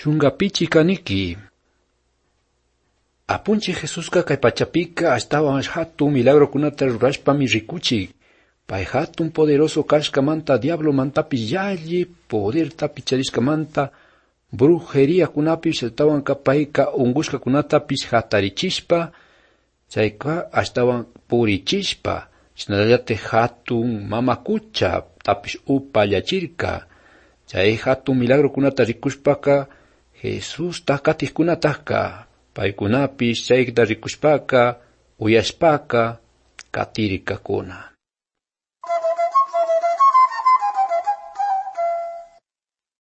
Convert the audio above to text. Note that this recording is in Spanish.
Chungapichi kaniki. Apunchi Jesuska kay pachapika ashtawan hatun milagro kunata rurashpami rikuchik. Pay hatun poderoso kashkamanta diablo mantapi yalli poderta picharishkamanta brujeria kunapis ashtawan kapayka ungushka kunatapis hatarichishpa chayka ashtawan purichishpa shinallate hatun mamakucha tapis upallachirka. Chay hatun milagro kunata rikushpaka Jesus takatik kunataka paykunapis chaykta rikushpaka uyashpaka katirka kuna.